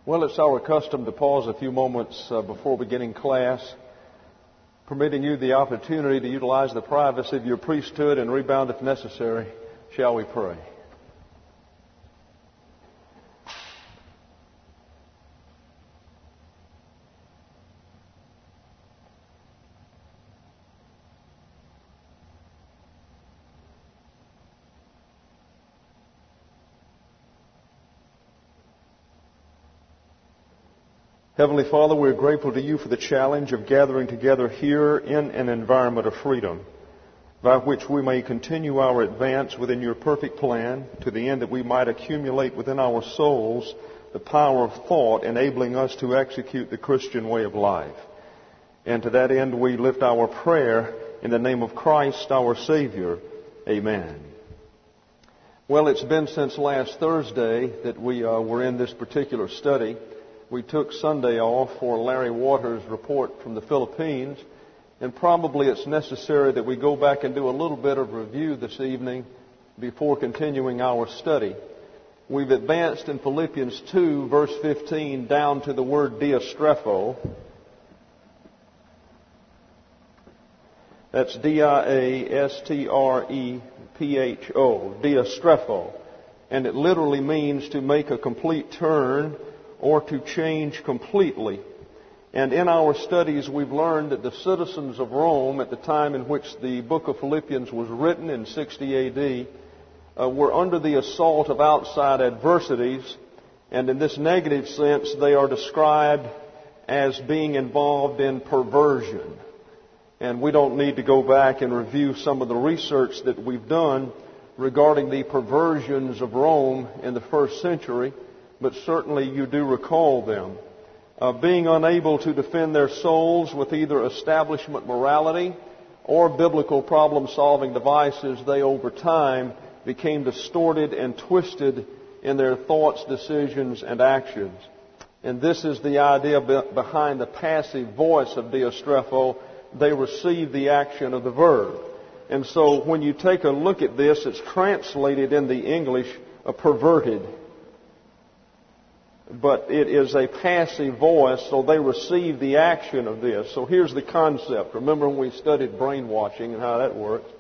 Well, it's our custom to pause a few moments before beginning class, permitting you the opportunity to utilize the privacy of your priesthood and rebound if necessary. Shall we pray? Heavenly Father, we're grateful to you for the challenge of gathering together here in an environment of freedom, by which we may continue our advance within your perfect plan to the end that we might accumulate within our souls the power of thought enabling us to execute the Christian way of life. And to that end we lift our prayer in the name of Christ our Savior. Amen. Well, it's been since last Thursday that we were in this particular study. We took Sunday off for Larry Waters' report from the Philippines, and probably it's necessary that we go back and do a little bit of review this evening before continuing our study. We've advanced in Philippians 2, verse 15, down to the word diastrepho. That's D-I-A-S-T-R-E-P-H-O, diastrepho. And it literally means to make a complete turn or to change completely. And in our studies we've learned that the citizens of Rome at the time in which the book of Philippians was written in 60 A.D. Were under the assault of outside adversities, and in this negative sense they are described as being involved in perversion. And we don't need to go back and review some of the research that we've done regarding the perversions of Rome in the first century, but certainly you do recall them. Being unable to defend their souls with either establishment morality or biblical problem-solving devices, they over time became distorted and twisted in their thoughts, decisions, and actions. And this is the idea behind the passive voice of diastrepho. They receive the action of the verb. And so when you take a look at this, it's translated in the English perverted. But it is a passive voice, so they receive the action of this. So here's the concept. Remember when we studied brainwashing and how that works?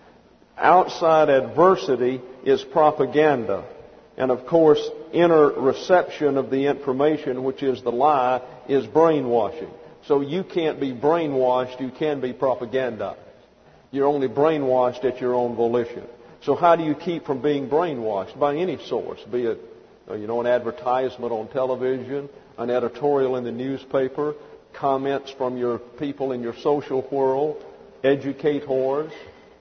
Outside adversity is propaganda. And of course, inner reception of the information, which is the lie, is brainwashing. So you can't be brainwashed, you can be propagandized. You're only brainwashed at your own volition. So how do you keep from being brainwashed? By any source, be it an advertisement on television, an editorial in the newspaper, comments from your people in your social world, educators,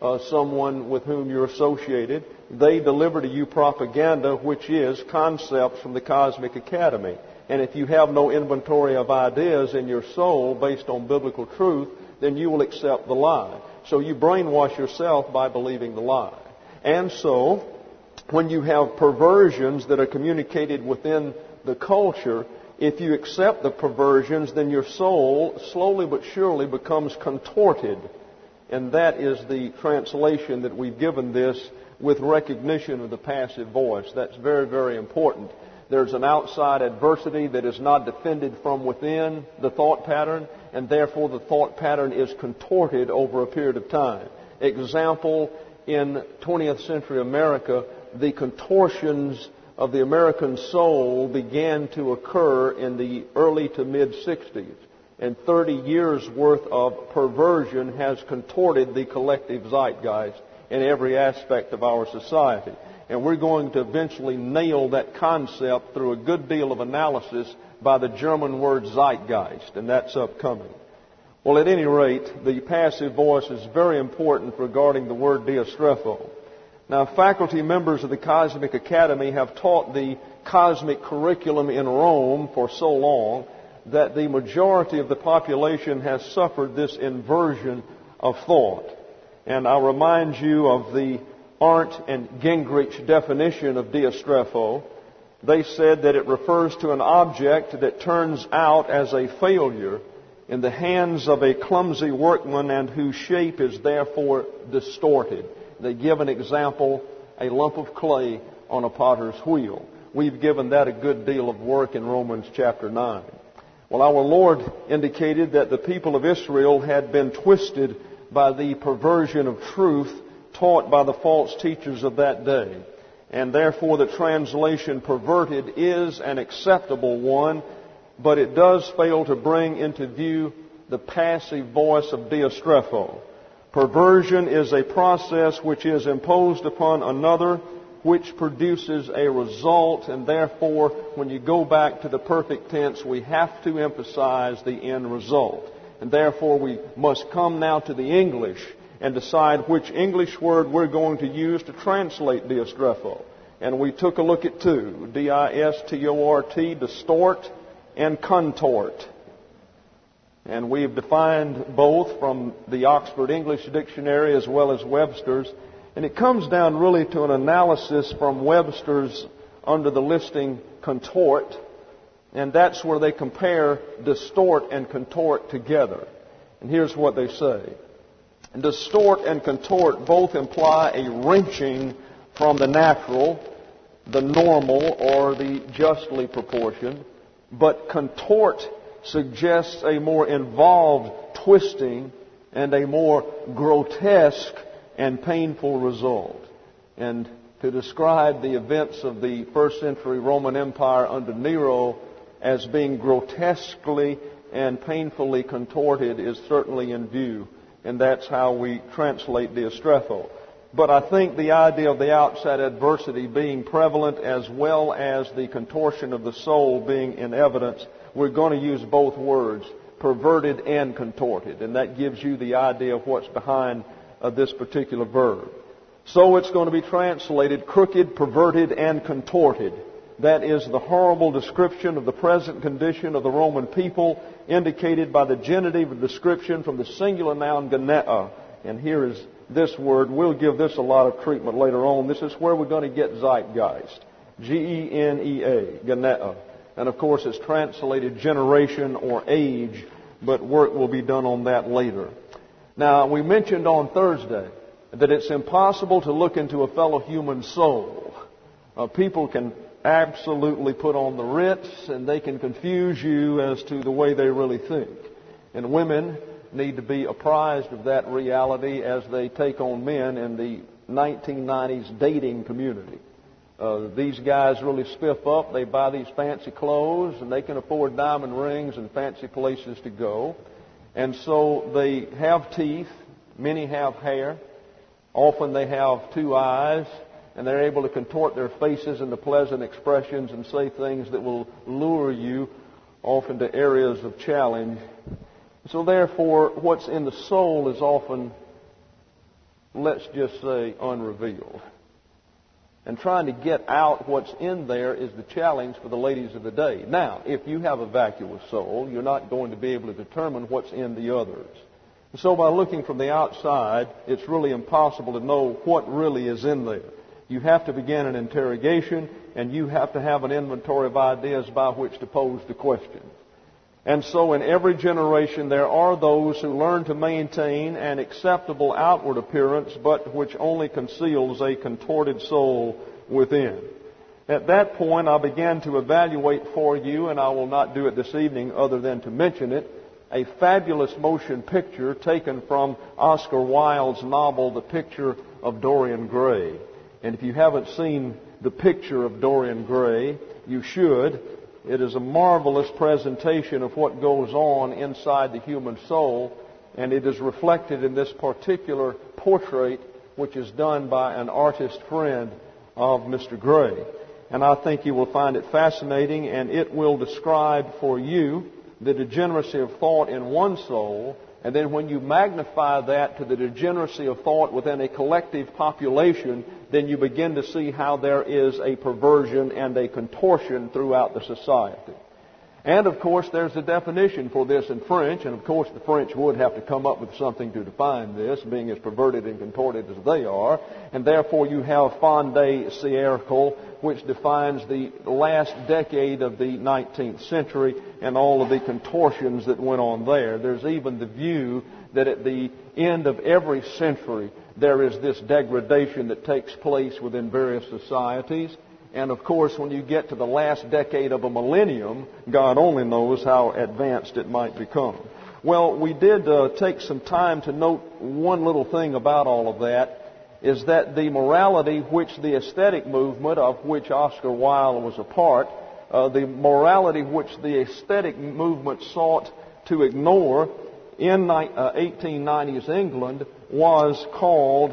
someone with whom you're associated. They deliver to you propaganda, which is concepts from the Cosmic Academy. And if you have no inventory of ideas in your soul based on biblical truth, then you will accept the lie. So you brainwash yourself by believing the lie. And so, when you have perversions that are communicated within the culture, if you accept the perversions, then your soul slowly but surely becomes contorted. And that is the translation that we've given this with recognition of the passive voice. That's very, very important. There's an outside adversity that is not defended from within the thought pattern, and therefore the thought pattern is contorted over a period of time. Example, in 20th century America, the contortions of the American soul began to occur in the early to mid-60s. And 30 years worth of perversion has contorted the collective zeitgeist in every aspect of our society. And we're going to eventually nail that concept through a good deal of analysis by the German word zeitgeist, and that's upcoming. Well, at any rate, the passive voice is very important regarding the word diastrepho. Now, faculty members of the Cosmic Academy have taught the cosmic curriculum in Rome for so long that the majority of the population has suffered this inversion of thought. And I'll remind you of the Arndt and Gingrich definition of diastrepho. They said that it refers to an object that turns out as a failure in the hands of a clumsy workman and whose shape is therefore distorted. They give an example, a lump of clay on a potter's wheel. we've given that a good deal of work in Romans chapter 9. Well, our Lord indicated that the people of Israel had been twisted by the perversion of truth taught by the false teachers of that day. And therefore the translation perverted is an acceptable one, but it does fail to bring into view the passive voice of diastrepho. Perversion is a process which is imposed upon another, which produces a result, and therefore, when you go back to the perfect tense, we have to emphasize the end result. And therefore, we must come now to the English and decide which English word we're going to use to translate diastrepho. And we took a look at two, D-I-S-T-O-R-T, distort, and contort. And we've defined both from the Oxford English Dictionary as well as Webster's. And it comes down really to an analysis from Webster's under the listing contort. And that's where they compare distort and contort together. And here's what they say. Distort and contort both imply a wrenching from the natural, the normal, or the justly proportioned. But contort suggests a more involved twisting and a more grotesque and painful result. And to describe the events of the first century Roman Empire under Nero as being grotesquely and painfully contorted is certainly in view. And that's how we translate diastrepho. But I think the idea of the outside adversity being prevalent as well as the contortion of the soul being in evidence, we're going to use both words, perverted and contorted. And that gives you the idea of what's behind this particular verb. So it's going to be translated crooked, perverted, and contorted. That is the horrible description of the present condition of the Roman people, indicated by the genitive description from the singular noun genea. And here is this word. We'll give this a lot of treatment later on. This is where we're going to get zeitgeist. G-E-N-E-A, genea. And of course it's translated generation or age, but work will be done on that later. Now, we mentioned on Thursday that it's impossible to look into a fellow human soul. People can absolutely put on the Ritz, and they can confuse you as to the way they really think. And women need to be apprised of that reality as they take on men in the 1990s dating community. These guys really spiff up. They buy these fancy clothes, and they can afford diamond rings and fancy places to go. And so they have teeth. Many have hair. Often they have two eyes. And they're able to contort their faces into pleasant expressions and say things that will lure you off into areas of challenge. So therefore, what's in the soul is often, let's just say, unrevealed. And trying to get out what's in there is the challenge for the ladies of the day. Now, if you have a vacuous soul, you're not going to be able to determine what's in the others. And so by looking from the outside, it's really impossible to know what really is in there. You have to begin an interrogation, and you have to have an inventory of ideas by which to pose the question. And so in every generation there are those who learn to maintain an acceptable outward appearance, but which only conceals a contorted soul within. At that point, I began to evaluate for you, and I will not do it this evening other than to mention it, a fabulous motion picture taken from Oscar Wilde's novel, The Picture of Dorian Gray. And if you haven't seen The Picture of Dorian Gray, you should. It is a marvelous presentation of what goes on inside the human soul, and it is reflected in this particular portrait, which is done by an artist friend of Mr. Gray. And I think you will find it fascinating, and it will describe for you the degeneracy of thought in one soul. And then when you magnify that to the degeneracy of thought within a collective population, then you begin to see how there is a perversion and a contortion throughout the society. And of course, there's a definition for this in French, and of course the French would have to come up with something to define this, being as perverted and contorted as they are. And therefore you have fin de siècle, which defines the last decade of the 19th century and all of the contortions that went on there. There's even the view that at the end of every century there is this degradation that takes place within various societies. And of course, when you get to the last decade of a millennium, God only knows how advanced it might become. Well, we did take some time to note one little thing about all of that, is that the morality which the aesthetic movement, of which Oscar Wilde was a part, the morality which the aesthetic movement sought to ignore in 1890s England was called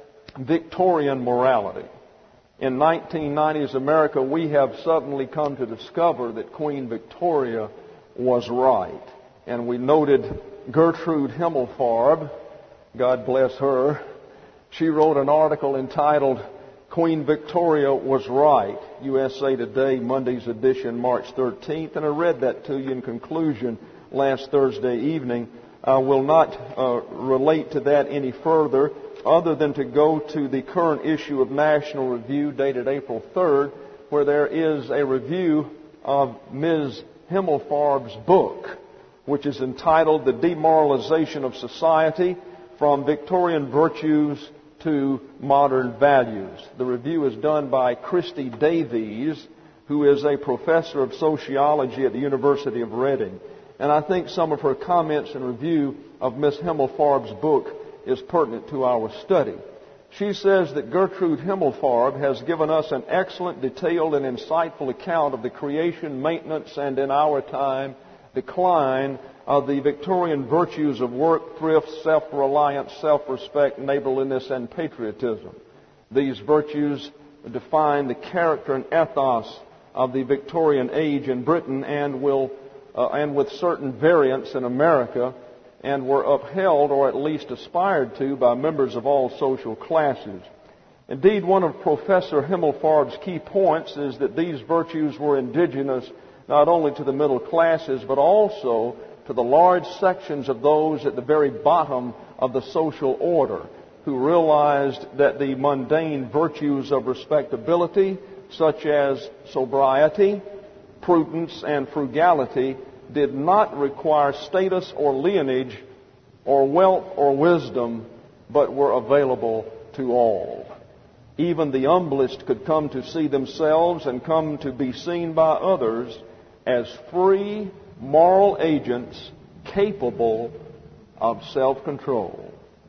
Victorian morality. In 1990s America, we have suddenly come to discover that Queen Victoria was right. And we noted Gertrude Himmelfarb, God bless her. She wrote an article entitled, Queen Victoria Was Right, USA Today, Monday's edition, March 13th. And I read that to you in conclusion last Thursday evening. I will not relate to that any further other than to go to the current issue of National Review dated April 3rd, where there is a review of Ms. Himmelfarb's book, which is entitled The Demoralization of Society, From Victorian Virtues to Modern Values. The review is done by Christy Davies, who is a professor of sociology at the University of Reading. And I think some of her comments and review of Ms. Himmelfarb's book is pertinent to our study. She says that Gertrude Himmelfarb has given us an excellent, detailed, and insightful account of the creation, maintenance, and in our time, decline of the Victorian virtues of work, thrift, self-reliance, self-respect, neighborliness, and patriotism. These virtues define the character and ethos of the Victorian age in Britain and with certain variants in America, and were upheld or at least aspired to by members of all social classes. Indeed, one of Professor Himmelfarb's key points is that these virtues were indigenous not only to the middle classes, but also to the large sections of those at the very bottom of the social order, who realized that the mundane virtues of respectability, such as sobriety, prudence, and frugality, did not require status or lineage or wealth or wisdom, but were available to all. Even the humblest could come to see themselves and come to be seen by others as free moral agents capable of self-control.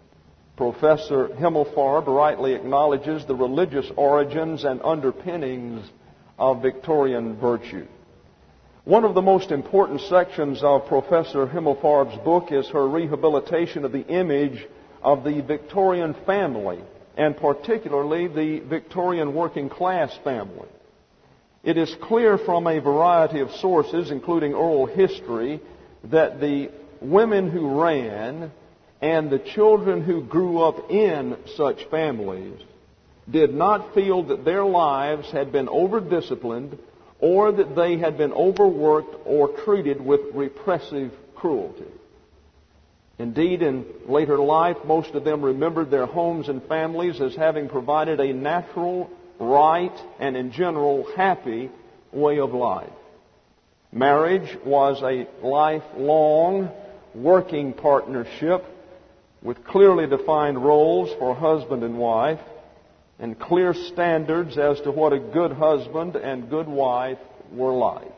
Professor Himmelfarb rightly acknowledges the religious origins and underpinnings of Victorian virtue. One of the most important sections of Professor Himmelfarb's book is her rehabilitation of the image of the Victorian family, and particularly the Victorian working class family. It is clear from a variety of sources, including oral history, that the women who ran and the children who grew up in such families did not feel that their lives had been over-disciplined or that they had been overworked or treated with repressive cruelty. Indeed, in later life, most of them remembered their homes and families as having provided a natural, right, and in general, happy way of life. Marriage was a lifelong working partnership with clearly defined roles for husband and wife and clear standards as to what a good husband and good wife were like.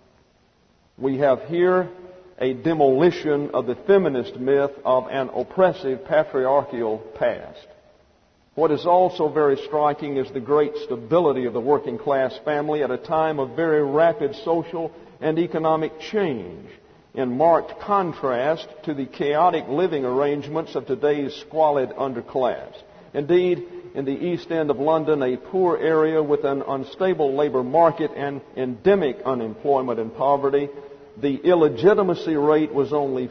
We have here a demolition of the feminist myth of an oppressive patriarchal past. What is also very striking is the great stability of the working class family at a time of very rapid social and economic change, in marked contrast to the chaotic living arrangements of today's squalid underclass. Indeed, in the East End of London, a poor area with an unstable labor market and endemic unemployment and poverty, the illegitimacy rate was only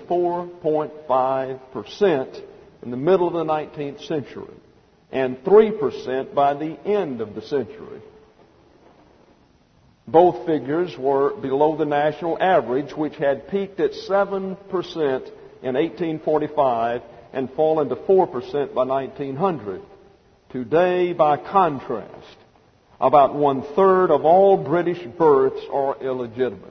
4.5% in the middle of the 19th century and 3% by the end of the century. Both figures were below the national average, which had peaked at 7% in 1845 and fallen to 4% by 1900. Today, by contrast, about 1/3 of all British births are illegitimate.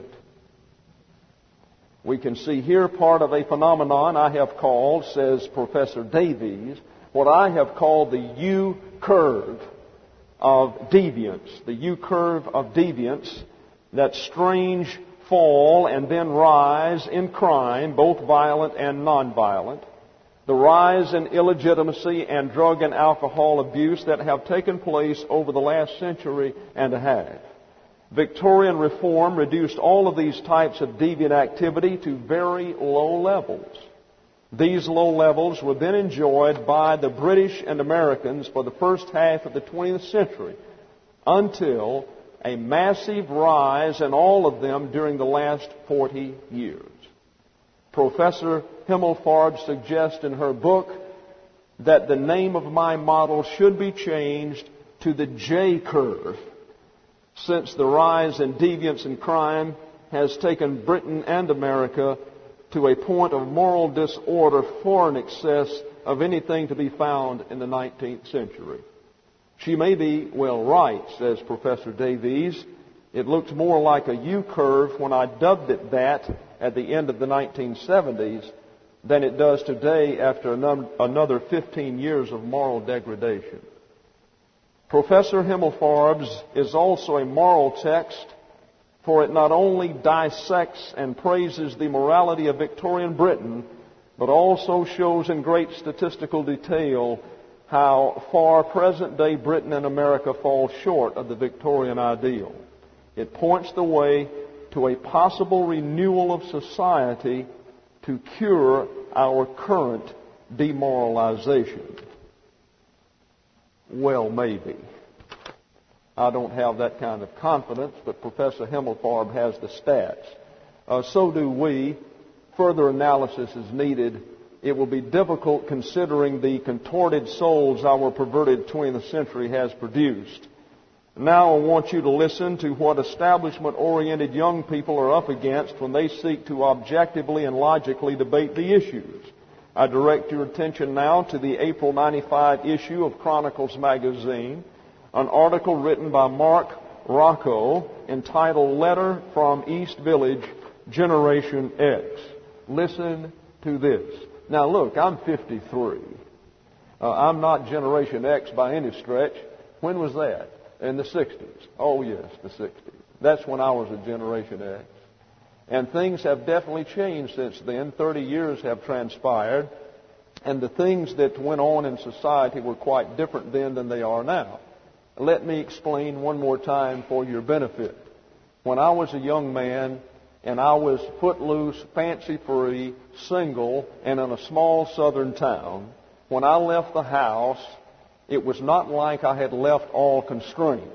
We can see here part of a phenomenon I have called, says Professor Davies, what I have called the U curve of deviance, the U-curve of deviance, that strange fall and then rise in crime, both violent and nonviolent, the rise in illegitimacy and drug and alcohol abuse that have taken place over the last century and a half. Victorian reform reduced all of these types of deviant activity to very low levels. These low levels were then enjoyed by the British and Americans for the first half of the 20th century until a massive rise in all of them during the last 40 years. Professor Himmelfarb suggests in her book that the name of my model should be changed to the J curve, since the rise in deviance and crime has taken Britain and America to a point of moral disorder far in excess of anything to be found in the 19th century. She may be well right, says Professor Davies. It looked more like a U-curve when I dubbed it that at the end of the 1970s than it does today after another 15 years of moral degradation. Professor Himmelfarb's is also a moral text, for it not only dissects and praises the morality of Victorian Britain, but also shows in great statistical detail how far present-day Britain and America fall short of the Victorian ideal. It points the way to a possible renewal of society to cure our current demoralization. Well, maybe. I don't have that kind of confidence, but Professor Himmelfarb has the stats. So do we. Further analysis is needed. It will be difficult considering the contorted souls our perverted 20th century has produced. Now I want you to listen to what establishment-oriented young people are up against when they seek to objectively and logically debate the issues. I direct your attention now to the April 95 issue of Chronicles magazine, an article written by Mark Rocco entitled Letter from East Village, Generation X. Listen to this. Now look, I'm 53. I'm not Generation X by any stretch. When was that? In the 60s. Oh yes, the 60s. That's when I was a Generation X. And things have definitely changed since then. 30 years have transpired. And the things that went on in society were quite different then than they are now. Let me explain one more time for your benefit. When I was a young man and I was footloose, fancy-free, single, and in a small southern town, when I left the house, it was not like I had left all constraint.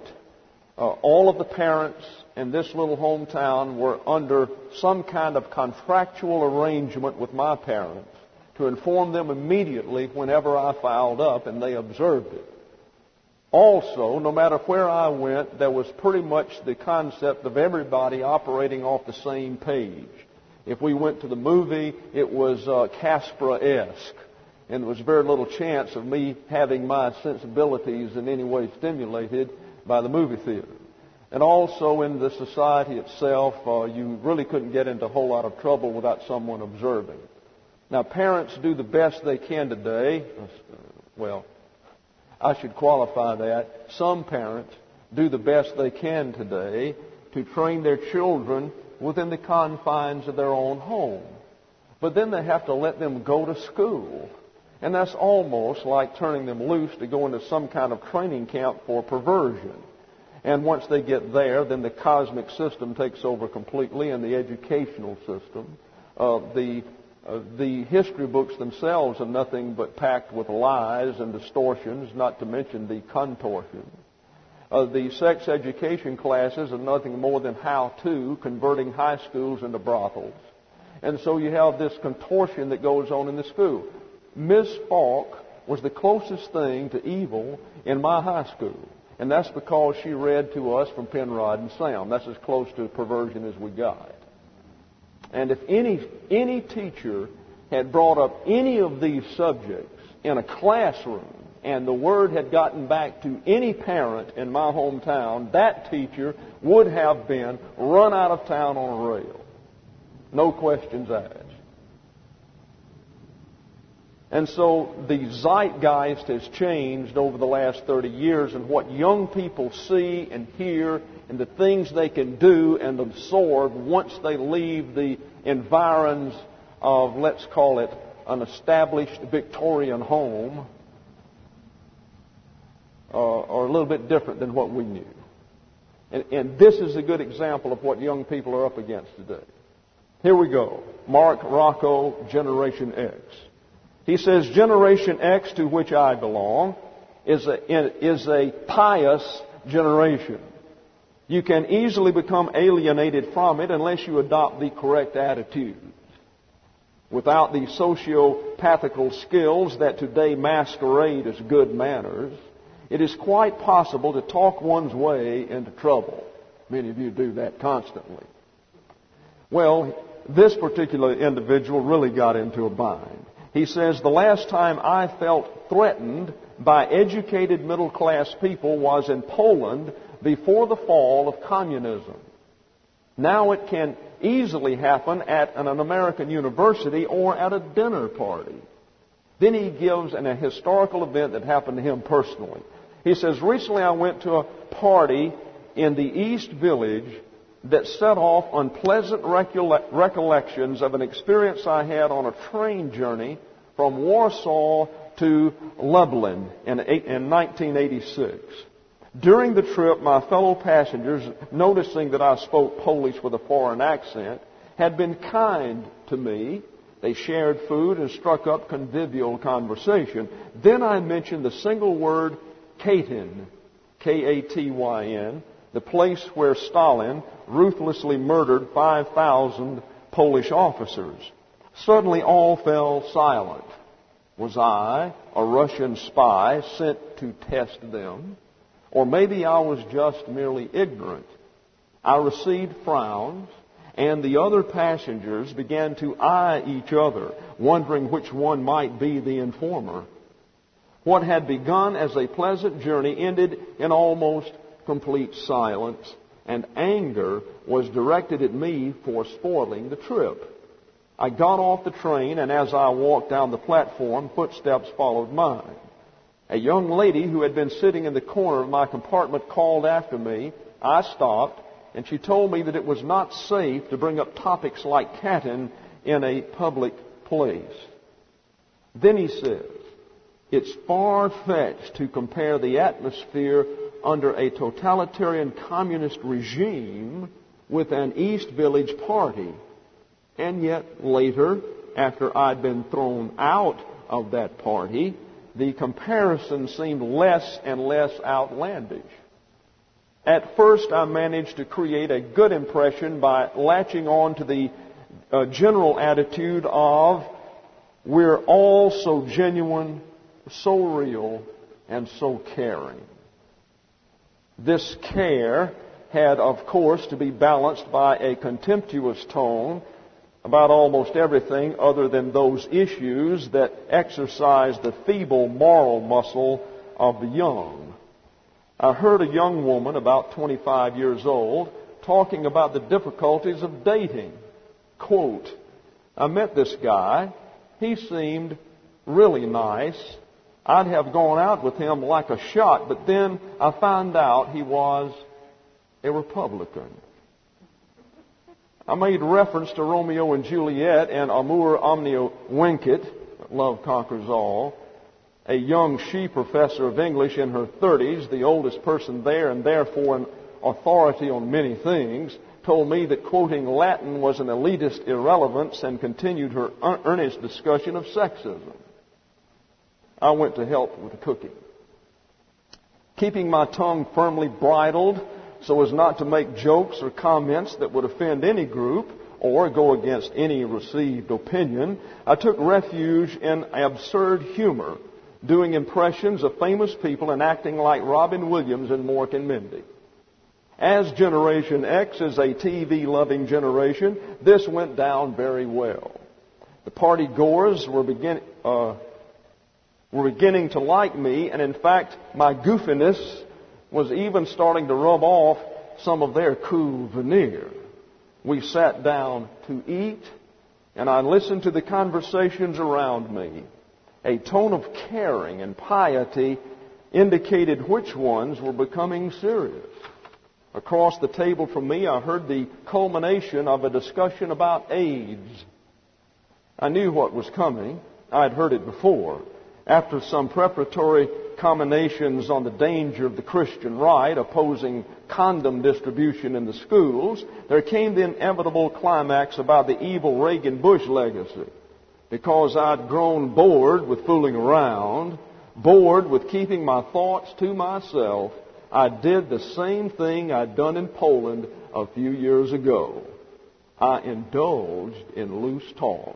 All of the parents in this little hometown were under some kind of contractual arrangement with my parents to inform them immediately whenever I fouled up, and they observed it. Also, no matter where I went, there was pretty much the concept of everybody operating off the same page. If we went to the movie, it was Caspera-esque, and there was very little chance of me having my sensibilities in any way stimulated by the movie theater. And also in the society itself, you really couldn't get into a whole lot of trouble without someone observing. Now, parents do the best they can today. Well, I should qualify that. Some parents do the best they can today to train their children within the confines of their own home. But then they have to let them go to school. And that's almost like turning them loose to go into some kind of training camp for perversion. And once they get there, then the cosmic system takes over completely, and the educational system. The history books themselves are nothing but packed with lies and distortions, not to mention the contortion. The sex education classes are nothing more than how-to, converting high schools into brothels. And so you have this contortion that goes on in the school. Miss Falk was the closest thing to evil in my high school. And that's because she read to us from Penrod and Sam. That's as close to perversion as we got. And if any teacher had brought up any of these subjects in a classroom and the word had gotten back to any parent in my hometown, that teacher would have been run out of town on a rail. No questions asked. And so the zeitgeist has changed over the last 30 years, and what young people see and hear and the things they can do and absorb once they leave the environs of, let's call it, an established Victorian home are a little bit different than what we knew. And this is a good example of what young people are up against today. Here we go. Mark Rocco, Generation X. He says, Generation X, to which I belong, is a pious generation. You can easily become alienated from it unless you adopt the correct attitude. Without the sociopathical skills that today masquerade as good manners, it is quite possible to talk one's way into trouble. Many of you do that constantly. Well, this particular individual really got into a bind. He says, the last time I felt threatened by educated middle-class people was in Poland before the fall of communism. Now it can easily happen at an American university or at a dinner party. Then he gives a historical event that happened to him personally. He says, recently I went to a party in the East Village that set off unpleasant recollections of an experience I had on a train journey from Warsaw to Lublin in 1986. During the trip, my fellow passengers, noticing that I spoke Polish with a foreign accent, had been kind to me. They shared food and struck up convivial conversation. Then I mentioned the single word Katyn, K-A-T-Y-N, the place where Stalin ruthlessly murdered 5,000 Polish officers. Suddenly all fell silent. Was I a Russian spy sent to test them? Or maybe I was just merely ignorant. I received frowns, and the other passengers began to eye each other, wondering which one might be the informer. What had begun as a pleasant journey ended in almost complete silence, and anger was directed at me for spoiling the trip. I got off the train, and as I walked down the platform, footsteps followed mine. A young lady who had been sitting in the corner of my compartment called after me. I stopped, and she told me that it was not safe to bring up topics like Katyn in a public place. Then he says, it's far-fetched to compare the atmosphere under a totalitarian communist regime with an East Village party. And yet later, after I'd been thrown out of that party, the comparison seemed less and less outlandish. At first, I managed to create a good impression by latching on to the general attitude of, we're all so genuine, so real, and so caring. This care had, of course, to be balanced by a contemptuous tone about almost everything other than those issues that exercise the feeble moral muscle of the young. I heard a young woman, about 25 years old, talking about the difficulties of dating. Quote, I met this guy. He seemed really nice. I'd have gone out with him like a shot, but then I found out he was a Republican. I made reference to Romeo and Juliet and Amor Omnia Vincit, Love Conquers All. A young she professor of English in her 30s, the oldest person there and therefore an authority on many things, told me that quoting Latin was an elitist irrelevance and continued her earnest discussion of sexism. I went to help with the cooking. Keeping my tongue firmly bridled so as not to make jokes or comments that would offend any group or go against any received opinion, I took refuge in absurd humor, doing impressions of famous people and acting like Robin Williams in Mork and Mindy. As Generation X is a TV-loving generation, this went down very well. The party goers were beginning to like me, and in fact, my goofiness was even starting to rub off some of their cool veneer. We sat down to eat, and I listened to the conversations around me. A tone of caring and piety indicated which ones were becoming serious. Across the table from me, I heard the culmination of a discussion about AIDS. I knew what was coming. I had heard it before. After some preparatory commendations on the danger of the Christian right opposing condom distribution in the schools, there came the inevitable climax about the evil Reagan-Bush legacy. Because I'd grown bored with fooling around, bored with keeping my thoughts to myself, I did the same thing I'd done in Poland a few years ago. I indulged in loose talk.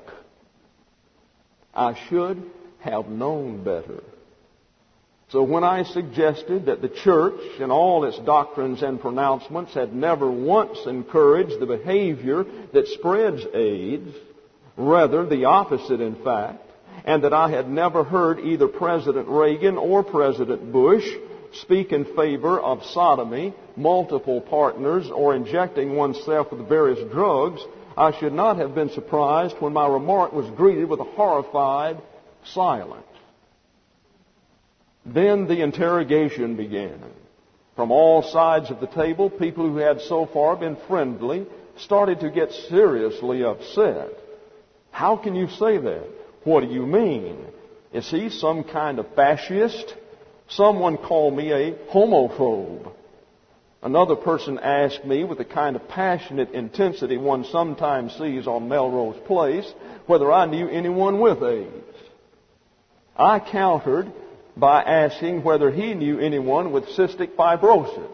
I should have known better. So when I suggested that the church in all its doctrines and pronouncements had never once encouraged the behavior that spreads AIDS, rather the opposite in fact, and that I had never heard either President Reagan or President Bush speak in favor of sodomy, multiple partners, or injecting oneself with various drugs, I should not have been surprised when my remark was greeted with a horrified silence. Then the interrogation began. From all sides of the table, people who had so far been friendly started to get seriously upset. How can you say that? What do you mean? Is he some kind of fascist? Someone called me a homophobe. Another person asked me with the kind of passionate intensity one sometimes sees on Melrose Place whether I knew anyone with AIDS. I countered by asking whether he knew anyone with cystic fibrosis.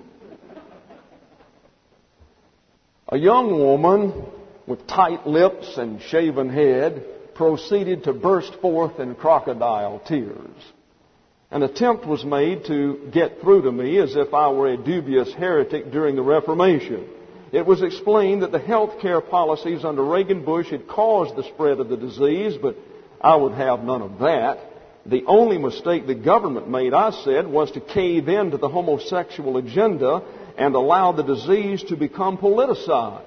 A young woman with tight lips and shaven head proceeded to burst forth in crocodile tears. An attempt was made to get through to me as if I were a dubious heretic during the Reformation. It was explained that the health care policies under Reagan-Bush had caused the spread of the disease, but I would have none of that. The only mistake the government made, I said, was to cave in to the homosexual agenda and allow the disease to become politicized.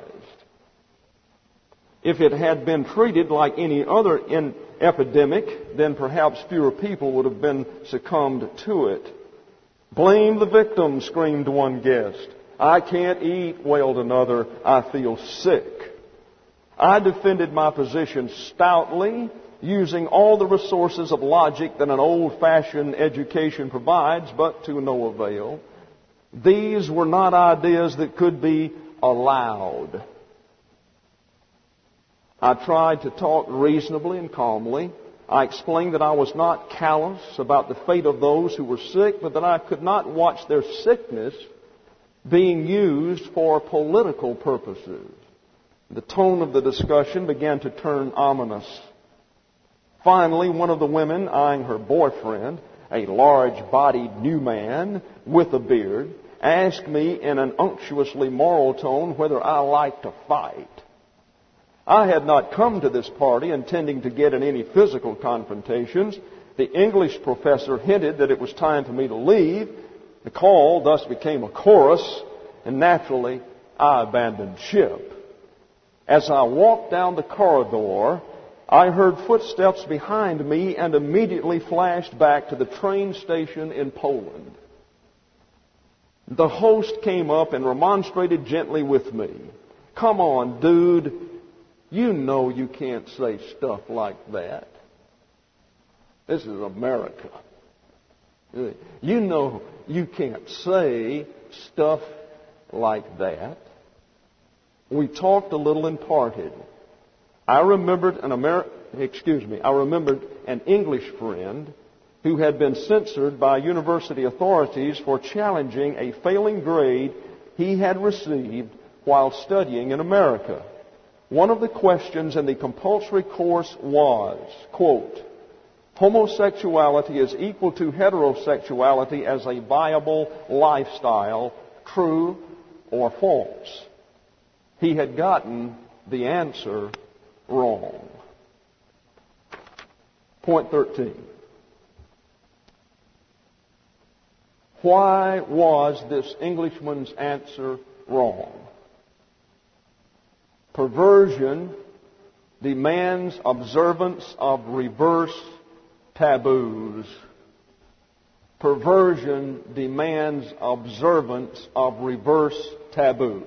If it had been treated like any other epidemic, then perhaps fewer people would have been succumbed to it. Blame the victim, screamed one guest. I can't eat, wailed another. I feel sick. I defended my position stoutly, using all the resources of logic that an old-fashioned education provides, but to no avail. These were not ideas that could be allowed. I tried to talk reasonably and calmly. I explained that I was not callous about the fate of those who were sick, but that I could not watch their sickness being used for political purposes. The tone of the discussion began to turn ominous. Finally, one of the women, eyeing her boyfriend, a large-bodied new man with a beard, asked me in an unctuously moral tone whether I liked to fight. I had not come to this party intending to get in any physical confrontations. The English professor hinted that it was time for me to leave. The call thus became a chorus, and naturally, I abandoned ship. As I walked down the corridor, I heard footsteps behind me and immediately flashed back to the train station in Poland. The host came up and remonstrated gently with me. Come on, dude. You know you can't say stuff like that. This is America. You know you can't say stuff like that. We talked a little and parted. I remembered an English friend who had been censored by university authorities for challenging a failing grade he had received while studying in America. One of the questions in the compulsory course was, quote, homosexuality is equal to heterosexuality as a viable lifestyle, true or false? He had gotten the answer wrong. Point 13. Why was this Englishman's answer wrong? Perversion demands observance of reverse taboos. Perversion demands observance of reverse taboos.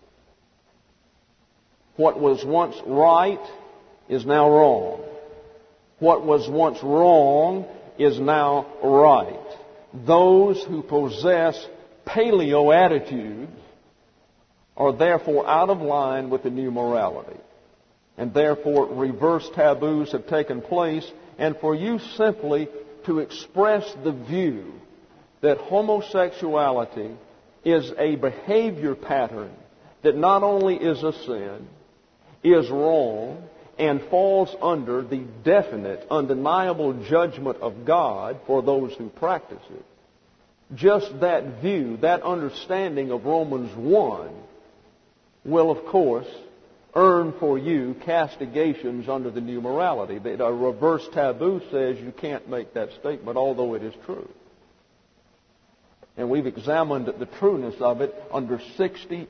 What was once right is now wrong. What was once wrong is now right. Those who possess paleo attitudes are therefore out of line with the new morality. And therefore reverse taboos have taken place. And for you simply to express the view that homosexuality is a behavior pattern that not only is a sin, is wrong, and falls under the definite, undeniable judgment of God for those who practice it. Just that view, that understanding of Romans 1 will, of course, earn for you castigations under the new morality. A reverse taboo says you can't make that statement, although it is true. And we've examined the trueness of it under 60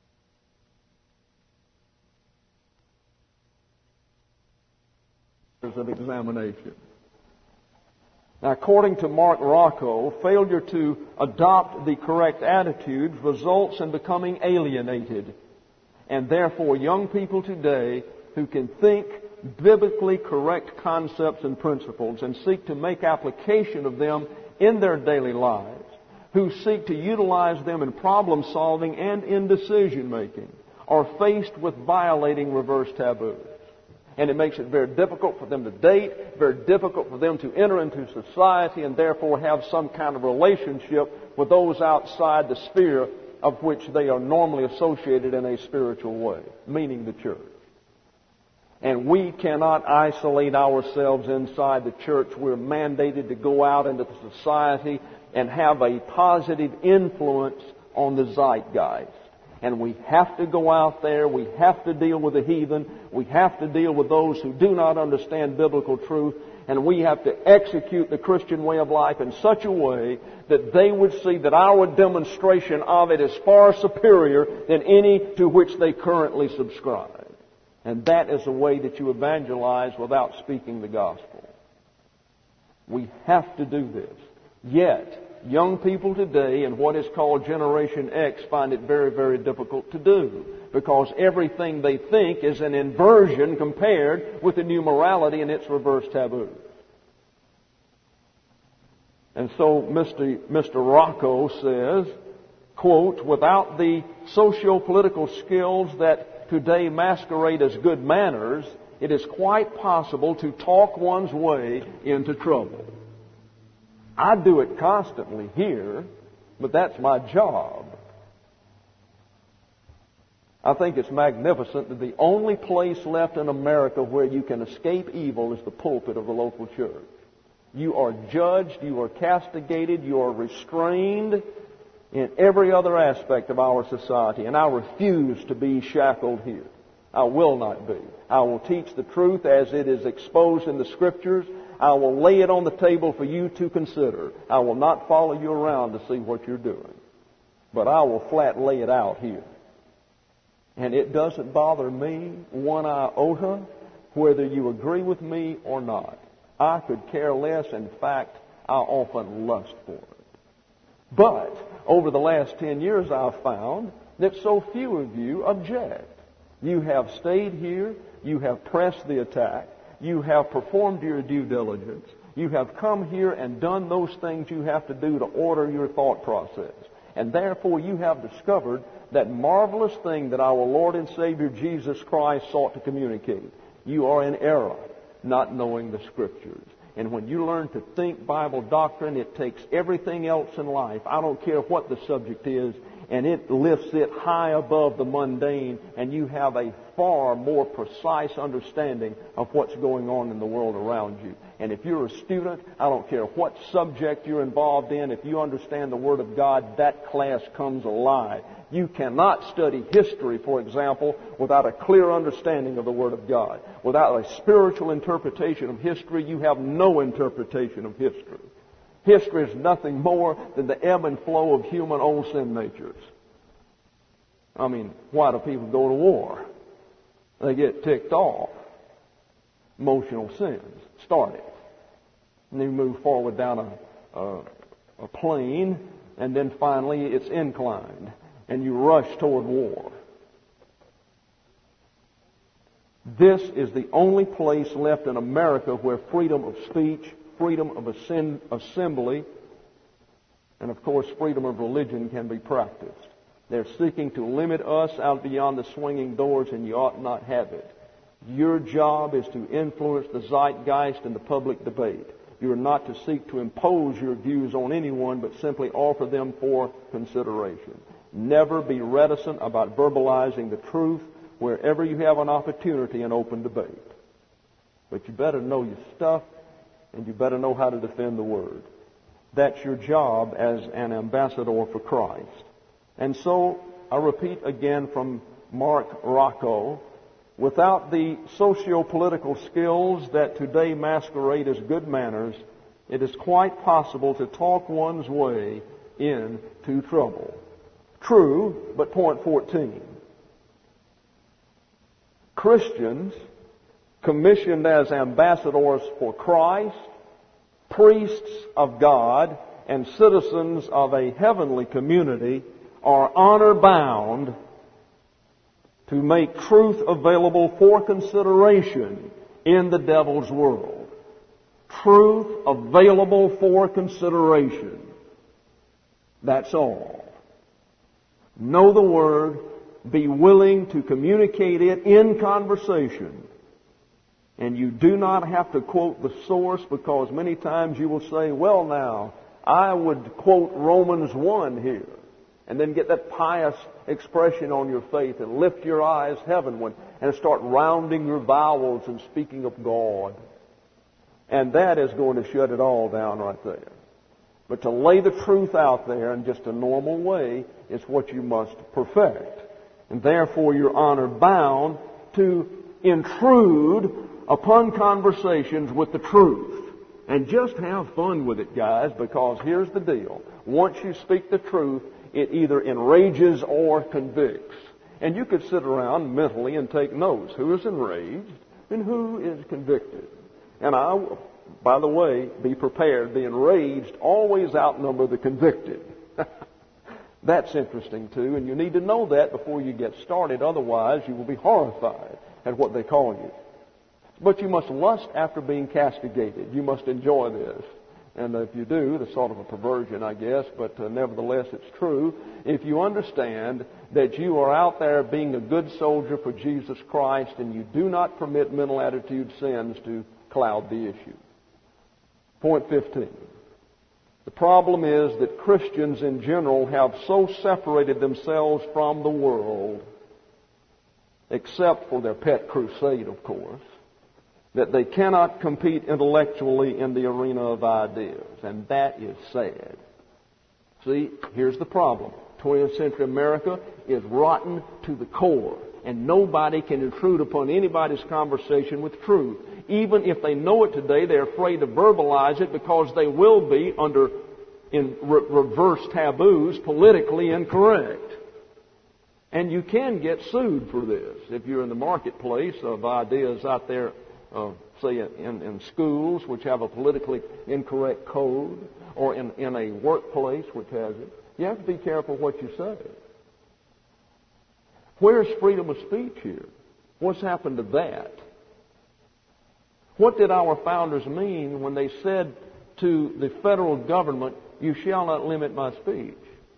of examination. Now, according to Mark Rocco, failure to adopt the correct attitude results in becoming alienated. And therefore, young people today who can think biblically correct concepts and principles and seek to make application of them in their daily lives, who seek to utilize them in problem solving and in decision making, are faced with violating reverse taboos. And it makes it very difficult for them to date, very difficult for them to enter into society and therefore have some kind of relationship with those outside the sphere of which they are normally associated in a spiritual way, meaning the church. And we cannot isolate ourselves inside the church. We're mandated to go out into the society and have a positive influence on the zeitgeist. And we have to go out there, we have to deal with the heathen, we have to deal with those who do not understand biblical truth, and we have to execute the Christian way of life in such a way that they would see that our demonstration of it is far superior than any to which they currently subscribe. And that is a way that you evangelize without speaking the gospel. We have to do this. Yet, young people today in what is called Generation X find it very, very difficult to do because everything they think is an inversion compared with the new morality and its reverse taboo. And so Mr. Rocco says, quote, without the socio-political skills that today masquerade as good manners, it is quite possible to talk one's way into trouble. I do it constantly here, but that's my job. I think it's magnificent that the only place left in America where you can escape evil is the pulpit of the local church. You are judged, you are castigated, you are restrained in every other aspect of our society, and I refuse to be shackled here. I will not be. I will teach the truth as it is exposed in the Scriptures. I will lay it on the table for you to consider. I will not follow you around to see what you're doing. But I will flat lay it out here. And it doesn't bother me one iota whether you agree with me or not. I could care less. In fact, I often lust for it. But over the last 10 years I've found that so few of you object. You have stayed here. You have pressed the attack. You have performed your due diligence. You have come here and done those things you have to do to order your thought process. And therefore you have discovered that marvelous thing that our Lord and Savior Jesus Christ sought to communicate. You are in error, not knowing the Scriptures. And when you learn to think Bible doctrine, it takes everything else in life. I don't care what the subject is, and it lifts it high above the mundane, and you have a far more precise understanding of what's going on in the world around you. And if you're a student, I don't care what subject you're involved in, if you understand the Word of God, that class comes alive. You cannot study history, for example, without a clear understanding of the Word of God. Without a spiritual interpretation of history, you have no interpretation of history. History is nothing more than the ebb and flow of human old sin natures. I mean, why do people go to war? They get ticked off. Emotional sins started. And you move forward down a plane, and then finally it's inclined, and you rush toward war. This is the only place left in America where freedom of speech, freedom of assembly, and of course freedom of religion can be practiced. They're seeking to limit us out beyond the swinging doors, and you ought not have it. Your job is to influence the zeitgeist in the public debate. You are not to seek to impose your views on anyone, but simply offer them for consideration. Never be reticent about verbalizing the truth wherever you have an opportunity in open debate. But you better know your stuff, and you better know how to defend the Word. That's your job as an ambassador for Christ. And so, I repeat again from Mark Rocco, without the socio-political skills that today masquerade as good manners, it is quite possible to talk one's way into trouble. True, but point 14. Christians, commissioned as ambassadors for Christ, priests of God, and citizens of a heavenly community, are honor-bound to make truth available for consideration in the devil's world. Truth available for consideration. That's all. Know the Word. Be willing to communicate it in conversation. And you do not have to quote the source, because many times you will say, well now, I would quote Romans 1 here. And then get that pious expression on your face and lift your eyes heavenward and start rounding your vowels and speaking of God. And that is going to shut it all down right there. But to lay the truth out there in just a normal way is what you must perfect. And therefore you're honor bound to intrude upon conversations with the truth. And just have fun with it, guys, because here's the deal. Once you speak the truth, it either enrages or convicts. And you could sit around mentally and take notes. Who is enraged and who is convicted? And by the way, be prepared. The enraged always outnumber the convicted. That's interesting too, and you need to know that before you get started. Otherwise, you will be horrified at what they call you. But you must lust after being castigated. You must enjoy this. And if you do, that's sort of a perversion, I guess, but nevertheless it's true. If you understand that you are out there being a good soldier for Jesus Christ and you do not permit mental attitude sins to cloud the issue. Point 15. The problem is that Christians in general have so separated themselves from the world, except for their pet crusade, of course, that they cannot compete intellectually in the arena of ideas. And that is sad. See, here's the problem. 20th century America is rotten to the core. And nobody can intrude upon anybody's conversation with truth. Even if they know it today, they're afraid to verbalize it because they will be under reverse taboos, politically incorrect. And you can get sued for this if you're in the marketplace of ideas out there, say in schools which have a politically incorrect code, or in a workplace which has it. You have to be careful what you say. Where's freedom of speech here? What's happened to that? What did our founders mean when they said to the federal government, you shall not limit my speech?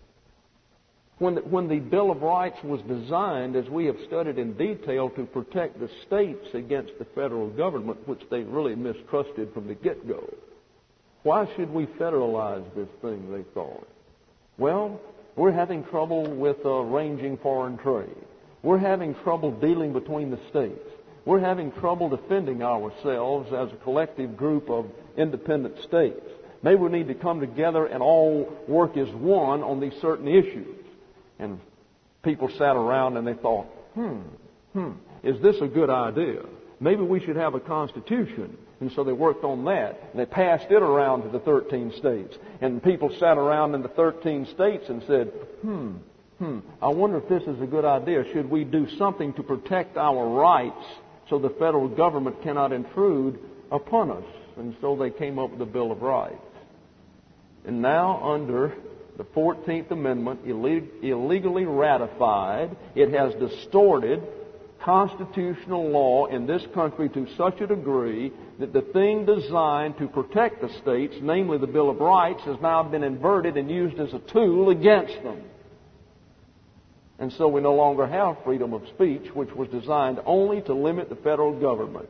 When the Bill of Rights was designed, as we have studied in detail, to protect the states against the federal government, which they really mistrusted from the get-go. Why should we federalize this thing, they thought? Well, we're having trouble with arranging foreign trade. We're having trouble dealing between the states. We're having trouble defending ourselves as a collective group of independent states. Maybe we need to come together and all work as one on these certain issues. And people sat around and they thought, is this a good idea? Maybe we should have a constitution. And so they worked on that. And they passed it around to the 13 states. And people sat around in the 13 states and said, I wonder if this is a good idea. Should we do something to protect our rights so the federal government cannot intrude upon us and so they came up with the Bill of Rights. And now under the 14th Amendment, illegally ratified, it has distorted constitutional law in this country to such a degree that the thing designed to protect the states, namely the Bill of Rights, has now been inverted and used as a tool against them. And so we no longer have freedom of speech, which was designed only to limit the federal government.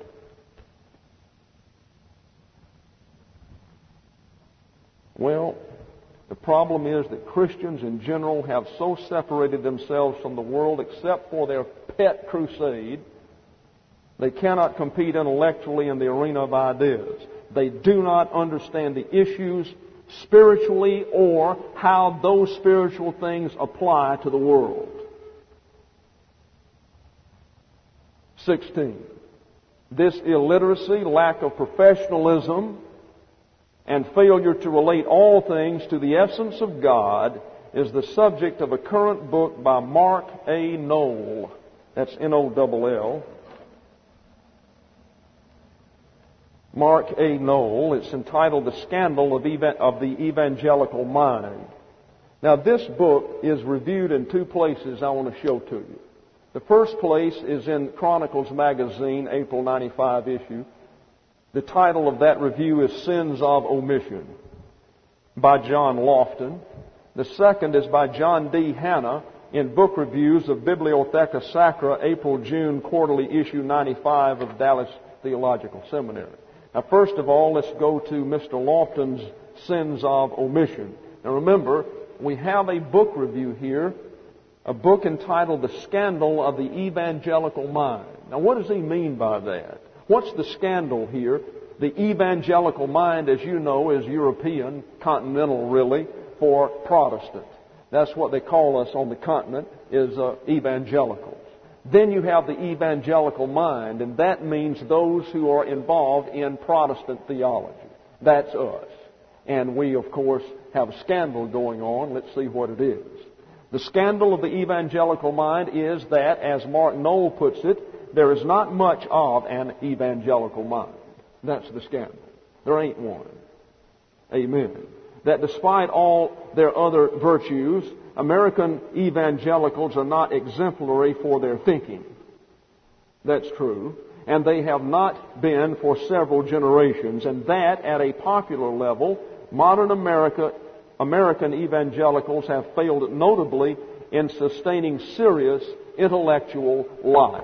Well, the problem is that Christians in general have so separated themselves from the world, except for their pet crusade, they cannot compete intellectually in the arena of ideas. They do not understand the issues spiritually or how those spiritual things apply to the world. 16. This illiteracy, lack of professionalism, and failure to relate all things to the essence of God is the subject of a current book by Mark A. Noll. That's N-O-L-L. Mark A. Noll. It's entitled The Scandal of the Evangelical Mind. Now, this book is reviewed in two places I want to show to you. The first place is in Chronicles magazine, April 95 issue. The title of that review is Sins of Omission by John Lofton. The second is by John D. Hanna in Book Reviews of Bibliotheca Sacra, April-June quarterly issue 95 of Dallas Theological Seminary. Now, first of all, let's go to Mr. Lofton's Sins of Omission. Now, remember, we have a book review here, a book entitled The Scandal of the Evangelical Mind. Now, what does he mean by that? What's the scandal here? The evangelical mind, as you know, is European, continental really, for Protestant. That's what they call us on the continent, is evangelicals. Then you have the evangelical mind, and that means those who are involved in Protestant theology. That's us. And we, of course, have a scandal going on. Let's see what it is. The scandal of the evangelical mind is that, as Mark Noll puts it, there is not much of an evangelical mind. That's the scandal. There ain't one. Amen. That despite all their other virtues, American evangelicals are not exemplary for their thinking. That's true. And they have not been for several generations. And that, at a popular level, modern American evangelicals have failed notably in sustaining serious intellectual life.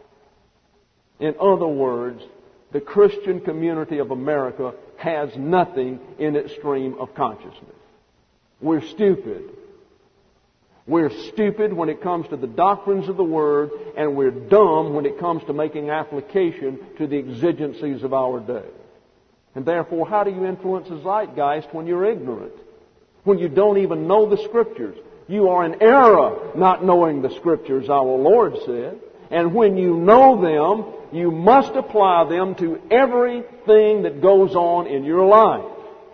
In other words, the Christian community of America has nothing in its stream of consciousness. We're stupid. We're stupid when it comes to the doctrines of the Word, and we're dumb when it comes to making application to the exigencies of our day. And therefore, how do you influence the zeitgeist when you're ignorant? When you don't even know the Scriptures? You are in error not knowing the Scriptures, our Lord said. And when you know them, you must apply them to everything that goes on in your life.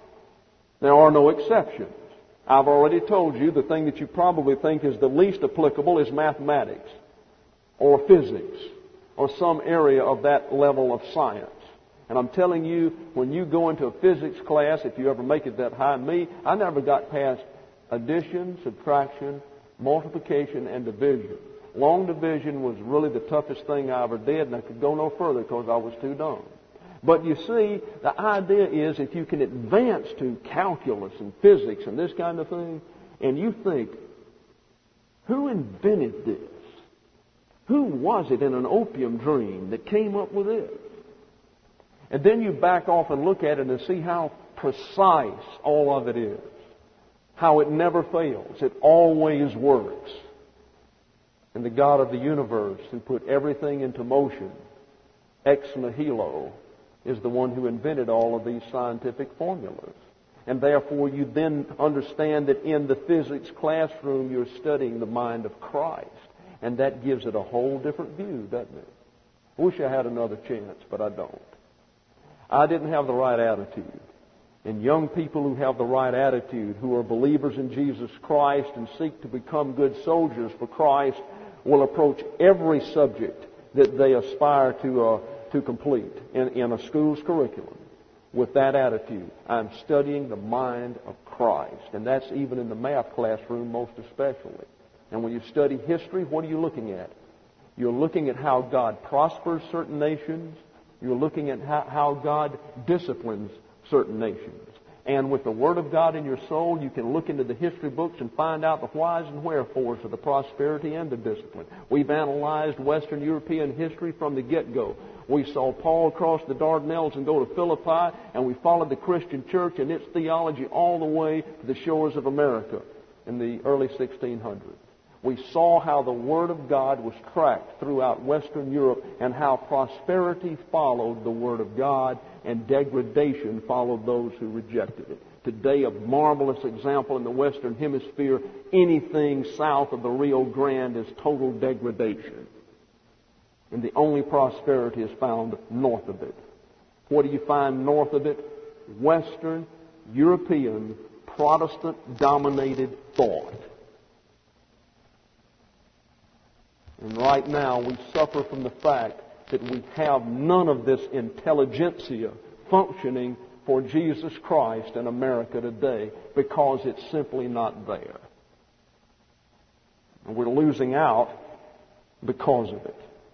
There are no exceptions. I've already told you the thing that you probably think is the least applicable is mathematics or physics or some area of that level of science. And I'm telling you, when you go into a physics class, if you ever make it that high, I never got past addition, subtraction, multiplication, and division. Long division was really the toughest thing I ever did, and I could go no further because I was too dumb. But you see, the idea is if you can advance to calculus and physics and this kind of thing, and you think, who invented this? Who was it in an opium dream that came up with this? And then you back off and look at it and see how precise all of it is. How it never fails. It always works. And the God of the universe who put everything into motion, ex nihilo, is the one who invented all of these scientific formulas. And therefore you then understand that in the physics classroom you're studying the mind of Christ. And that gives it a whole different view, doesn't it? I wish I had another chance, but I don't. I didn't have the right attitude. And young people who have the right attitude, who are believers in Jesus Christ and seek to become good soldiers for Christ, will approach every subject that they aspire to complete in a school's curriculum. with that attitude. I'm studying the mind of Christ. And that's even in the math classroom most especially. And when you study history, what are you looking at? You're looking at how God prospers certain nations. You're looking at how God disciplines certain nations. And with the Word of God in your soul, you can look into the history books and find out the whys and wherefores of the prosperity and the discipline. We've analyzed Western European history from the get-go. We saw Paul cross the Dardanelles and go to Philippi, and we followed the Christian church and its theology all the way to the shores of America in the early 1600s. We saw how the Word of God was tracked throughout Western Europe and how prosperity followed the Word of God and degradation followed those who rejected it. Today, a marvelous example in the Western Hemisphere, anything south of the Rio Grande is total degradation. And the only prosperity is found north of it. What do you find north of it? Western European Protestant-dominated thought. And right now we suffer from the fact that we have none of this intelligentsia functioning for Jesus Christ in America today because it's simply not there. And we're losing out because of it.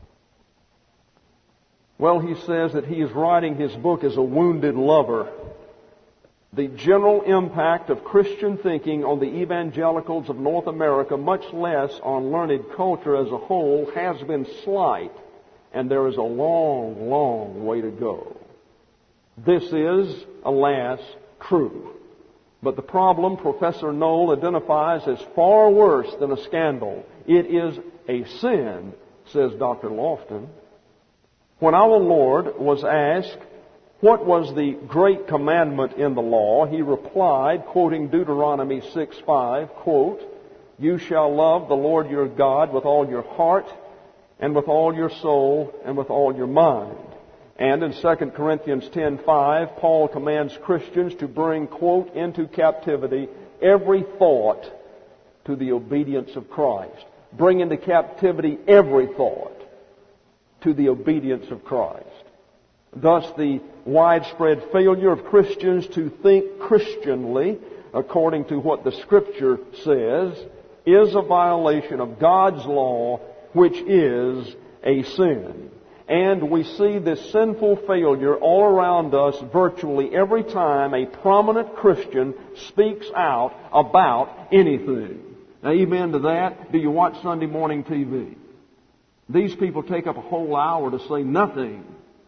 Well, he says that he is writing his book as a wounded lover. The general impact of Christian thinking on the evangelicals of North America, much less on learned culture as a whole, has been slight, and there is a long, long way to go. This is, alas, true. But the problem Professor Knoll identifies as far worse than a scandal. It is a sin, says Dr. Lofton. When our Lord was asked, what was the great commandment in the law? He replied, quoting Deuteronomy 6:5, quote, you shall love the Lord your God with all your heart and with all your soul and with all your mind. And in 2 Corinthians 10:5, Paul commands Christians to bring, quote, into captivity every thought to the obedience of Christ. Bring into captivity every thought to the obedience of Christ. Thus, the widespread failure of Christians to think Christianly, according to what the Scripture says, is a violation of God's law, which is a sin. And we see this sinful failure all around us virtually every time a prominent Christian speaks out about anything. Now, amen to that. Do you watch Sunday morning TV? These people take up a whole hour to say nothing.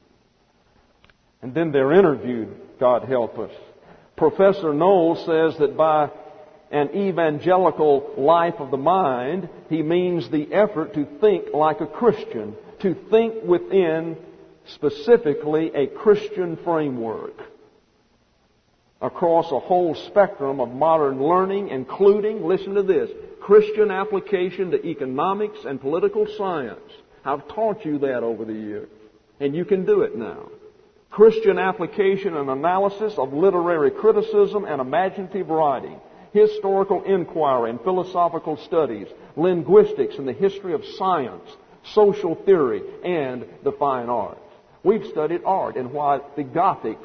And then they're interviewed, God help us. Professor Knoll says that by an evangelical life of the mind, he means the effort to think like a Christian, to think within specifically a Christian framework across a whole spectrum of modern learning, including, listen to this, Christian application to economics and political science. I've taught you that over the years, and you can do it now. Christian application and analysis of literary criticism and imaginative writing, historical inquiry and philosophical studies, linguistics and the history of science, social theory, and the fine arts. We've studied art and why the Gothic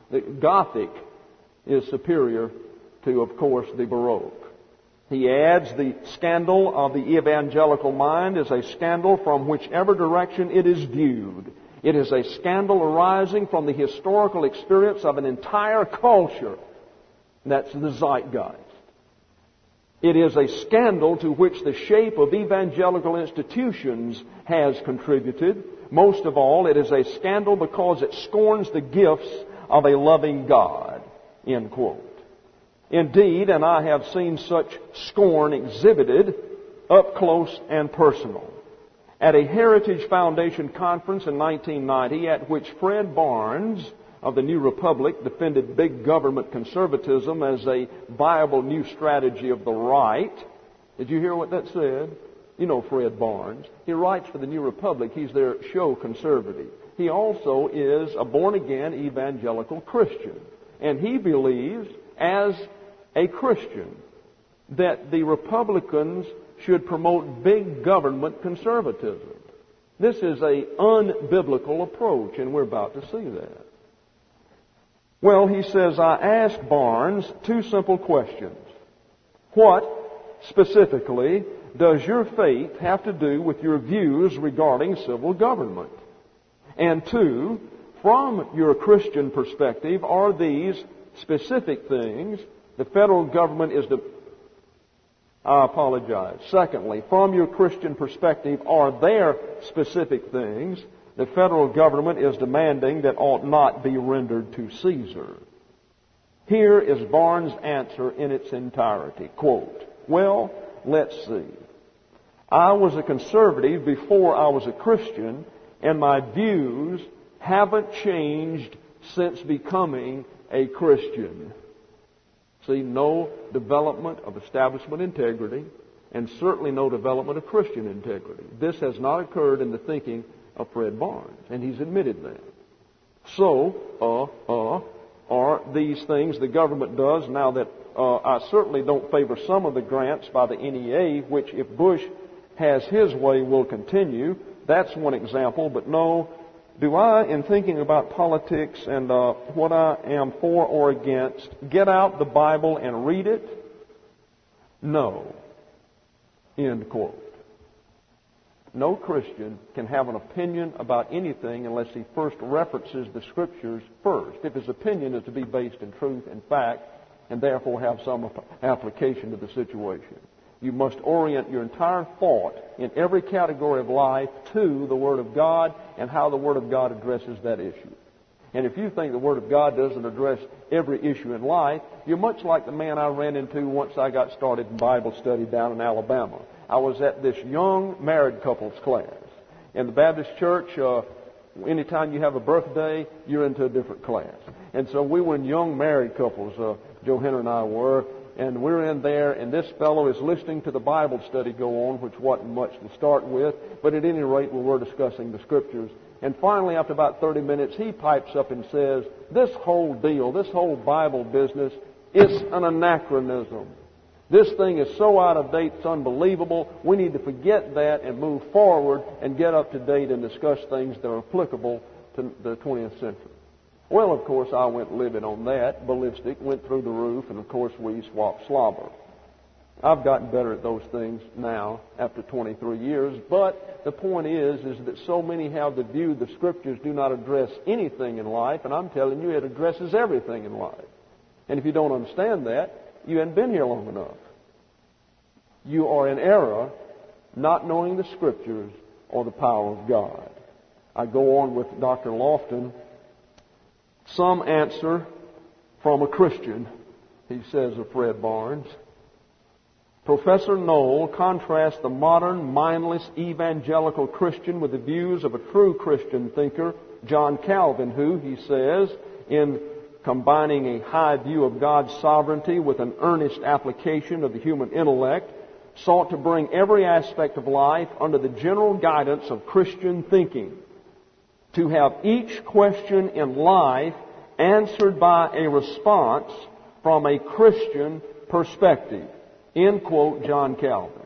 is superior to, of course, the Baroque. He adds the scandal of the evangelical mind is a scandal from whichever direction it is viewed. It is a scandal arising from the historical experience of an entire culture. That's the zeitgeist. It is a scandal to which the shape of evangelical institutions has contributed. Most of all, it is a scandal because it scorns the gifts of a loving God. End quote. Indeed, and I have seen such scorn exhibited up close and personal. At a Heritage Foundation conference in 1990, at which Fred Barnes of the New Republic defended big government conservatism as a viable new strategy of the right. Did you hear what that said? You know Fred Barnes. He writes for the New Republic. He's their show conservative. He also is a born-again evangelical Christian. And he believes, as a Christian, that the Republicans should promote big government conservatism. This is an unbiblical approach, and we're about to see that. Well, he says, I asked Barnes two simple questions. What, specifically, does your faith have to do with your views regarding civil government? And two, from your Christian perspective, are these specific things the federal government is to... I apologize. Secondly, from your Christian perspective, are there specific things the federal government is demanding that ought not be rendered to Caesar? Here is Barnes' answer in its entirety. Quote, well, let's see. I was a conservative before I was a Christian, and my views haven't changed since becoming a Christian. See, no development of establishment integrity, and certainly no development of Christian integrity. This has not occurred in the thinking of Fred Barnes, and he's admitted that. So, are these things the government does now that I certainly don't favor some of the grants by the NEA, which if Bush has his way will continue. That's one example, but no. Do I, in thinking about politics and what I am for or against, get out the Bible and read it? No. End quote. No Christian can have an opinion about anything unless he first references the Scriptures first, if his opinion is to be based in truth and fact, and therefore have some application to the situation. You must orient your entire thought in every category of life to the Word of God and how the Word of God addresses that issue. And if you think the Word of God doesn't address every issue in life, you're much like the man I ran into once I got started in Bible study down in Alabama. I was at this young married couples class. In the Baptist church, anytime you have a birthday, you're into a different class. And so we were in young married couples, Joe Henry and I were, and we're in there, and this fellow is listening to the Bible study go on, which wasn't much to start with, but at any rate, we were discussing the Scriptures. And finally, after about 30 minutes, he pipes up and says, this whole deal, this whole Bible business, is an anachronism. This thing is so out of date, it's unbelievable. We need to forget that and move forward and get up to date and discuss things that are applicable to the 20th century. Well, of course, I went livid on that. Ballistic, went through the roof, and of course we swapped slobber. I've gotten better at those things now after 23 years, but the point is that so many have the view the Scriptures do not address anything in life, and I'm telling you it addresses everything in life. And if you don't understand that, you haven't been here long enough. You are in error not knowing the Scriptures or the power of God. I go on with Dr. Lofton. Some answer from a Christian, he says of Fred Barnes. Professor Knoll contrasts the modern, mindless, evangelical Christian with the views of a true Christian thinker, John Calvin, who, he says, in combining a high view of God's sovereignty with an earnest application of the human intellect, sought to bring every aspect of life under the general guidance of Christian thinking, to have each question in life answered by a response from a Christian perspective. End quote, John Calvin.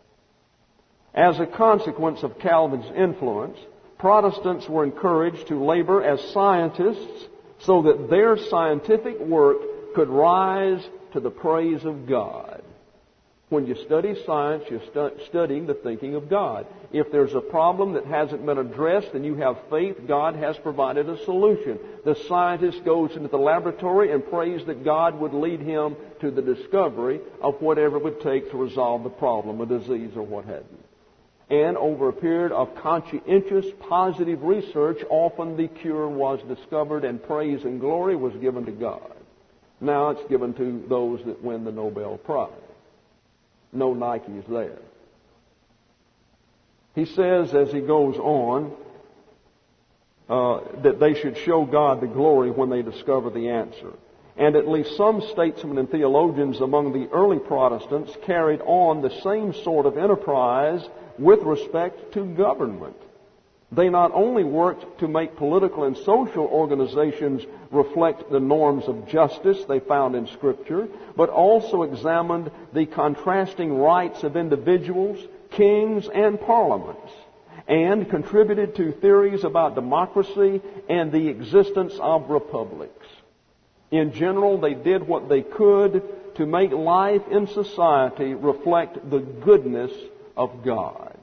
As a consequence of Calvin's influence, Protestants were encouraged to labor as scientists so that their scientific work could rise to the praise of God. When you study science, you're studying the thinking of God. If there's a problem that hasn't been addressed and you have faith, God has provided a solution. The scientist goes into the laboratory and prays that God would lead him to the discovery of whatever it would take to resolve the problem, a disease or what have you. And over a period of conscientious, positive research, often the cure was discovered and praise and glory was given to God. Now it's given to those that win the Nobel Prize. No Nikes there. He says, as he goes on, that they should show God the glory when they discover the answer. And at least some statesmen and theologians among the early Protestants carried on the same sort of enterprise with respect to government. They not only worked to make political and social organizations reflect the norms of justice they found in Scripture, but also examined the contrasting rights of individuals, kings, and parliaments, and contributed to theories about democracy and the existence of republics. In general, they did what they could to make life in society reflect the goodness of God.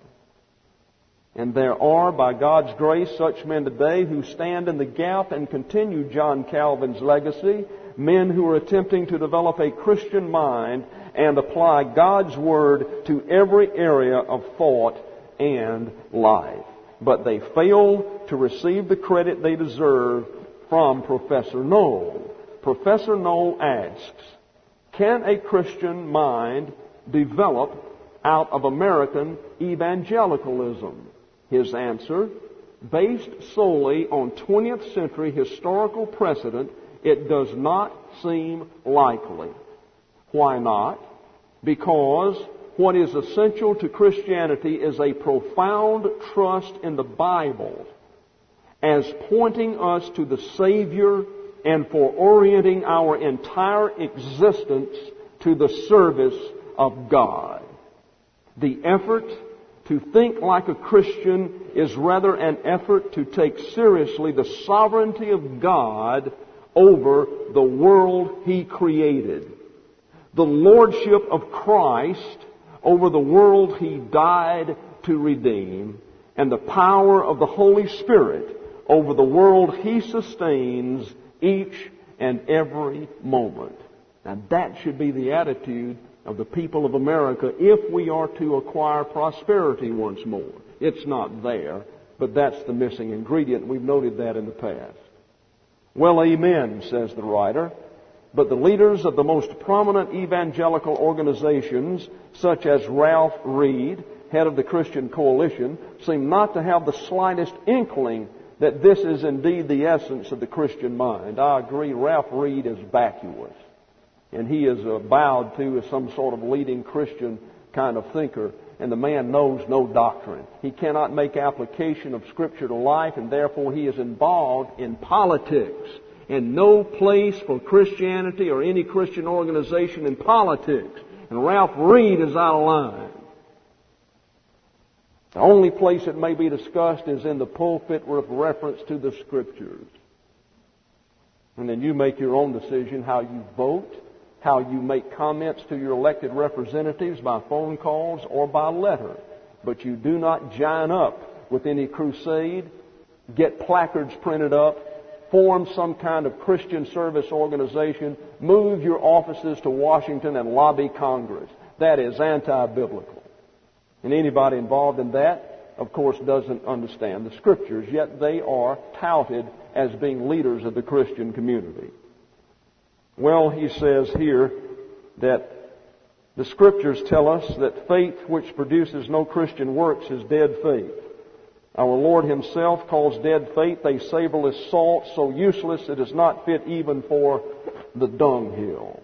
And there are, by God's grace, such men today who stand in the gap and continue John Calvin's legacy, men who are attempting to develop a Christian mind and apply God's Word to every area of thought and life. But they fail to receive the credit they deserve from Professor Knoll. Professor Knoll asks, can a Christian mind develop out of American evangelicalism? His answer, based solely on 20th century historical precedent, it does not seem likely. Why not? Because what is essential to Christianity is a profound trust in the Bible as pointing us to the Savior and for orienting our entire existence to the service of God. The effort to think like a Christian is rather an effort to take seriously the sovereignty of God over the world He created, the lordship of Christ over the world He died to redeem, and the power of the Holy Spirit over the world He sustains each and every moment. And that should be the attitude of the people of America if we are to acquire prosperity once more. It's not there, but that's the missing ingredient. We've noted that in the past. Well, amen, says the writer. But the leaders of the most prominent evangelical organizations, such as Ralph Reed, head of the Christian Coalition, seem not to have the slightest inkling that this is indeed the essence of the Christian mind. I agree, Ralph Reed is vacuous. And he is bowed to as some sort of leading Christian kind of thinker. And the man knows no doctrine. He cannot make application of Scripture to life, and therefore he is involved in politics. And no place for Christianity or any Christian organization in politics. And Ralph Reed is out of line. The only place it may be discussed is in the pulpit with reference to the Scriptures. And then you make your own decision how you vote, how you make comments to your elected representatives by phone calls or by letter. But you do not join up with any crusade, get placards printed up, form some kind of Christian service organization, move your offices to Washington and lobby Congress. That is anti-biblical. And anybody involved in that, of course, doesn't understand the Scriptures, yet they are touted as being leaders of the Christian community. Well, he says here that the Scriptures tell us that faith which produces no Christian works is dead faith. Our Lord Himself calls dead faith a savorless salt, so useless it is not fit even for the dunghill.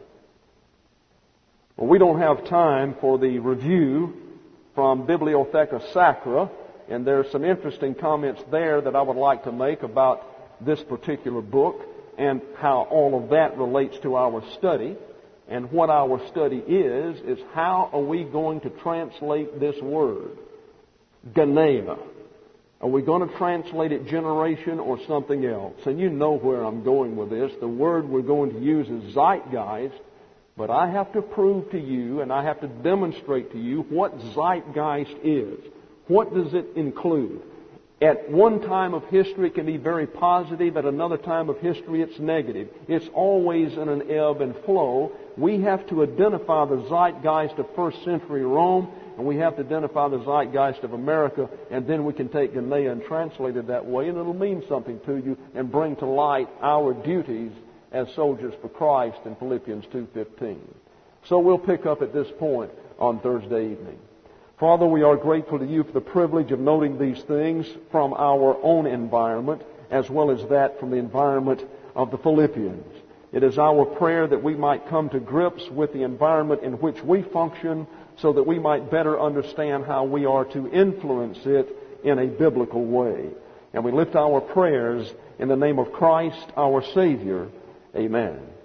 Well, we don't have time for the review from Bibliotheca Sacra, and there are some interesting comments there that I would like to make about this particular book and how all of that relates to our study. And what our study is how are we going to translate this word, Genea? Are we going to translate it generation or something else? And you know where I'm going with this. The word we're going to use is zeitgeist, but I have to prove to you and I have to demonstrate to you what zeitgeist is. What does it include? At one time of history it can be very positive. At another time of history it's negative. It's always in an ebb and flow. We have to identify the zeitgeist of first century Rome, and we have to identify the zeitgeist of America, and then we can take Genea and translate it that way, and it'll mean something to you and bring to light our duties as soldiers for Christ in Philippians 2:15. So we'll pick up at this point on Thursday evening. Father, we are grateful to You for the privilege of noting these things from our own environment as well as that from the environment of the Philippians. It is our prayer that we might come to grips with the environment in which we function so that we might better understand how we are to influence it in a biblical way. And we lift our prayers in the name of Christ, our Savior. Amen.